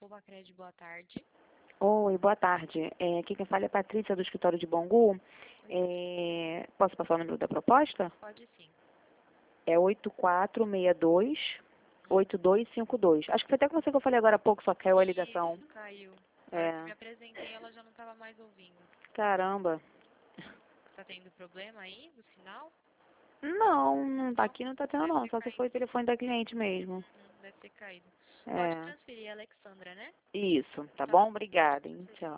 Bacred, boa tarde. Oi, boa tarde. Aqui quem fala é Patrícia, do escritório de Bangu. Posso passar o número da proposta? Pode sim. É 8462-8252. Acho que foi até com você que eu falei agora há pouco, só caiu a ligação. Isso, caiu. Na hora que eu me É, apresentei, ela já não estava mais ouvindo. caramba. Tá tendo problema aí no sinal? Não, tá Não? aqui, não tá tendo Deve não, ter só se foi o caído. telefone da cliente mesmo. Deve ter caído. Pode É, transferir a Alexandra, né? isso, tá Tá bom, bom? pode Obrigada, hein? transferir. Tchau.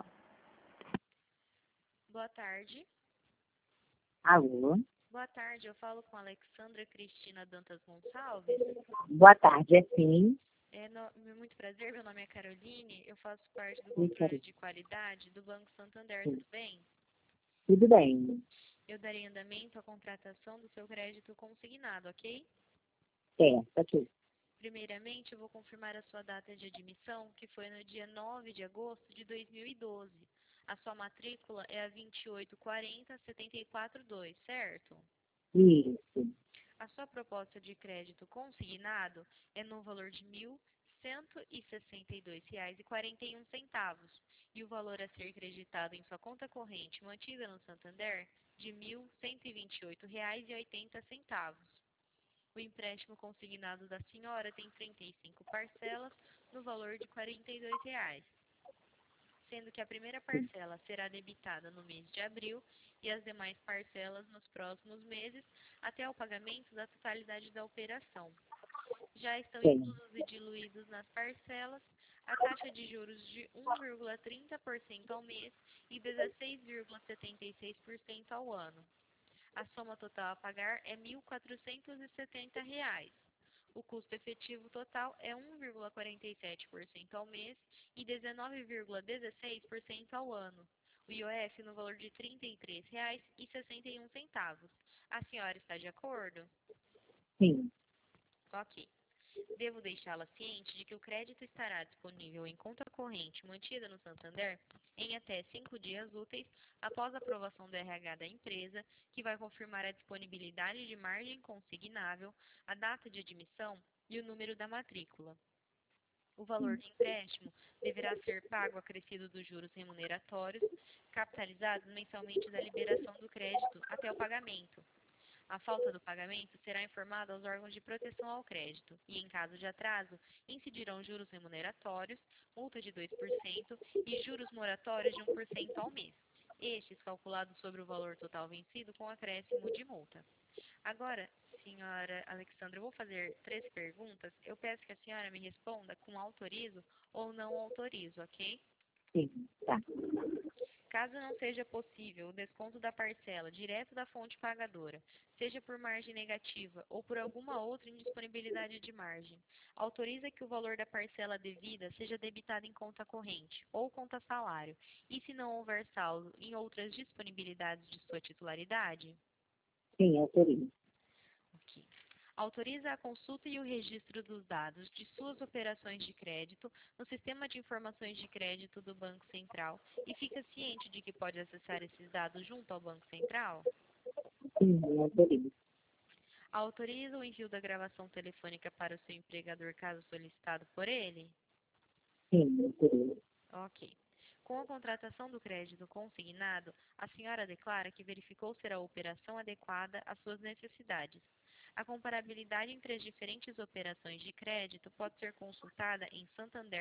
Boa tarde. Alô? Boa tarde, eu falo com a Alexandra Cristina Dantas Gonçalves. Boa tarde, é sim. Muito prazer, meu nome é Caroline, eu faço parte do Oi, controle Karine. de qualidade do Banco Santander, Sim. tudo bem? Tudo bem. Eu darei andamento à contratação do seu crédito consignado, ok? Certo, aqui. Primeiramente, eu vou confirmar a sua data de admissão, que foi no dia 9 de agosto de 2012. A sua matrícula é a 2840742, certo? Isso. A sua proposta de crédito consignado é no valor de R$ 1.162,41 e o valor a ser creditado em sua conta corrente mantida no Santander de R$ 1.128,80. O empréstimo consignado da senhora tem 35 parcelas no valor de R$ 42, sendo que a primeira parcela será debitada no mês de abril e as demais parcelas nos próximos meses até o pagamento da totalidade da operação. Já estão Sim. inclusos e diluídos nas parcelas a taxa de juros de 1,30% ao mês e 16,76% ao ano. A soma total a pagar é R$ 1.470. O custo efetivo total é 1,47% ao mês e 19,16% ao ano. O IOF no valor de R$ 33,61. A senhora está de acordo? Sim. Ok. Devo deixá-la ciente de que o crédito estará disponível em conta corrente mantida no Santander em até 5 dias úteis após a aprovação do RH da empresa, que vai confirmar a disponibilidade de margem consignável, a data de admissão e o número da matrícula. O valor do empréstimo deverá ser pago acrescido dos juros remuneratórios, capitalizados mensalmente da liberação do crédito até o pagamento. A falta do pagamento será informada aos órgãos de proteção ao crédito e, em caso de atraso, incidirão juros remuneratórios, multa de 2% e juros moratórios de 1% ao mês, estes calculados sobre o valor total vencido com acréscimo de multa. Agora, senhora Alexandra, eu vou fazer 3 perguntas. Eu peço que a senhora me responda com autorizo ou não autorizo, ok? Sim. Tá. Caso não seja possível o desconto da parcela direto da fonte pagadora, seja por margem negativa ou por alguma outra indisponibilidade de margem, autoriza que o valor da parcela devida seja debitado em conta corrente ou conta salário, e se não houver saldo em outras disponibilidades de sua titularidade? Sim, autorizo. Ok. Autoriza a consulta e o registro dos dados de suas operações de crédito no Sistema de Informações de Crédito do Banco Central e fica ciente de que pode acessar esses dados junto ao Banco Central? Sim, autorizo. Autoriza o envio da gravação telefônica para o seu empregador caso solicitado por ele? Sim, autorizo. Ok. Com a contratação do crédito consignado, a senhora declara que verificou ser a operação adequada às suas necessidades. A comparabilidade entre as diferentes operações de crédito pode ser consultada em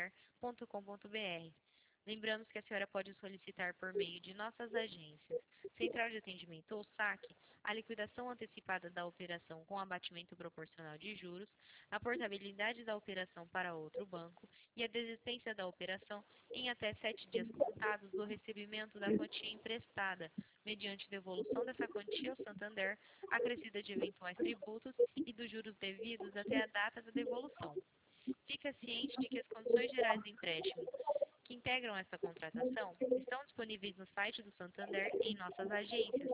santander.com.br. Lembramos que a senhora pode solicitar por meio de nossas agências, Central de Atendimento ou SAC, a liquidação antecipada da operação com abatimento proporcional de juros, a portabilidade da operação para outro banco e a desistência da operação em até 7 dias contados do recebimento da quantia emprestada, mediante devolução dessa quantia ao Santander, acrescida de eventuais tributos e dos juros devidos até a data da devolução. Fica ciente de que as condições gerais do empréstimo que integram essa contratação estão disponíveis no site do Santander em nossas agências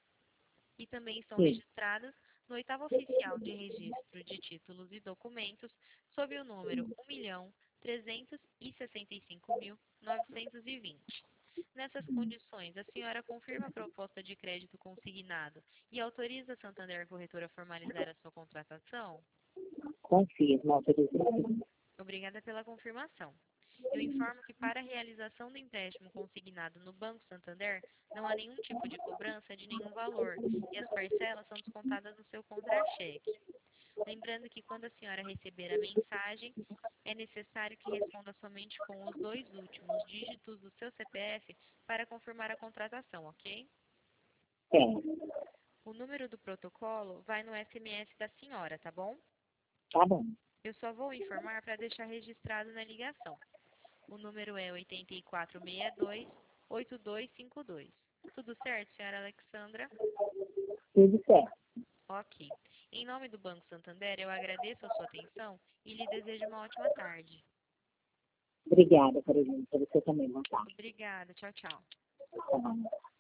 e também estão Sim. registradas no oitavo oficial de registro de títulos e documentos sob o número 1.365.920. Nessas condições, a senhora confirma a proposta de crédito consignado e autoriza a Santander Corretora a formalizar a sua contratação? Confirmo, autorizo. Obrigada pela confirmação. Eu informo que para a realização do empréstimo consignado no Banco Santander, não há nenhum tipo de cobrança de nenhum valor e as parcelas são descontadas no seu contra-cheque. Lembrando que quando a senhora receber a mensagem, é necessário que responda somente com os 2 últimos dígitos do seu CPF para confirmar a contratação, ok? Certo. O número do protocolo vai no SMS da senhora, tá bom? Tá bom. Eu só vou informar para deixar registrado na ligação. O número é 8462-8252. Tudo certo, senhora Alexandra? Tudo certo. Ok. Em nome do Banco Santander, eu agradeço a sua atenção e lhe desejo uma ótima tarde. Obrigada, Carolina. Para você também, boa tarde. Obrigada. Tchau, tchau. Tá bom.